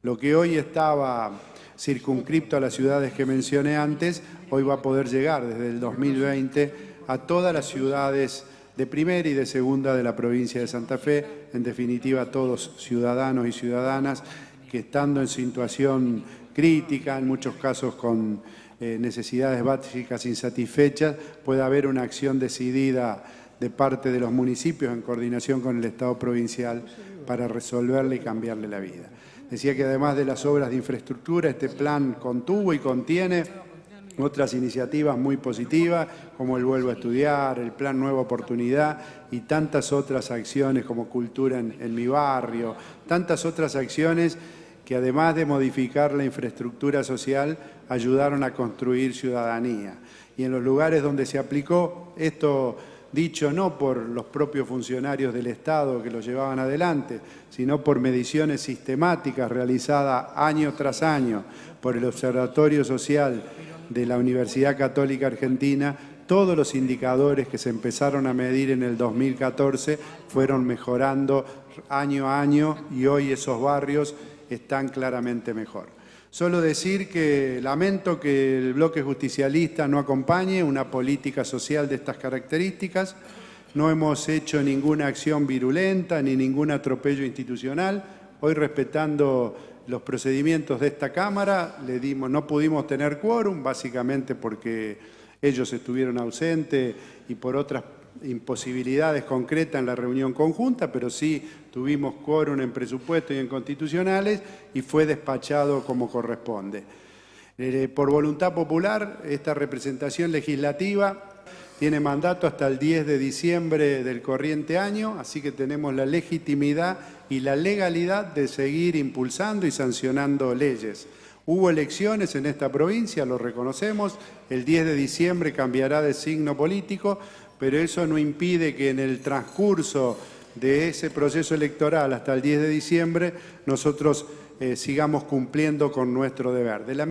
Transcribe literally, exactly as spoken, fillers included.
Lo que hoy estaba circunscripto a las ciudades que mencioné antes, hoy va a poder llegar desde el dos mil veinte a todas las ciudades de primera y de segunda de la provincia de Santa Fe, en definitiva todos ciudadanos y ciudadanas que estando en situación crítica, en muchos casos con eh, necesidades básicas insatisfechas, pueda haber una acción decidida de parte de los municipios en coordinación con el Estado provincial para resolverle y cambiarle la vida. Decía que además de las obras de infraestructura, este plan contuvo y contiene otras iniciativas muy positivas, como el Vuelvo a Estudiar, el Plan Nueva Oportunidad y tantas otras acciones como Cultura en, en mi barrio, tantas otras acciones que además de modificar la infraestructura social, ayudaron a construir ciudadanía. Y en los lugares donde se aplicó, esto dicho no por los propios funcionarios del Estado que lo llevaban adelante, sino por mediciones sistemáticas realizadas año tras año por el Observatorio Social de la Universidad Católica Argentina, todos los indicadores que se empezaron a medir en el dos mil catorce fueron mejorando año a año y hoy esos barrios están claramente mejor. Solo decir que lamento que el bloque justicialista no acompañe una política social de estas características. No hemos hecho ninguna acción virulenta ni ningún atropello institucional. Hoy, respetando los procedimientos de esta Cámara, le dimos, no pudimos tener quórum, básicamente porque ellos estuvieron ausentes y por otras imposibilidades concretas en la reunión conjunta, pero sí tuvimos quórum en presupuesto y en constitucionales y fue despachado como corresponde. Eh, por voluntad popular, esta representación legislativa tiene mandato hasta el diez de diciembre del corriente año, así que tenemos la legitimidad y la legalidad de seguir impulsando y sancionando leyes. Hubo elecciones en esta provincia, lo reconocemos, el diez de diciembre cambiará de signo político, pero eso no impide que en el transcurso de ese proceso electoral hasta el diez de diciembre nosotros eh, sigamos cumpliendo con nuestro deber. De la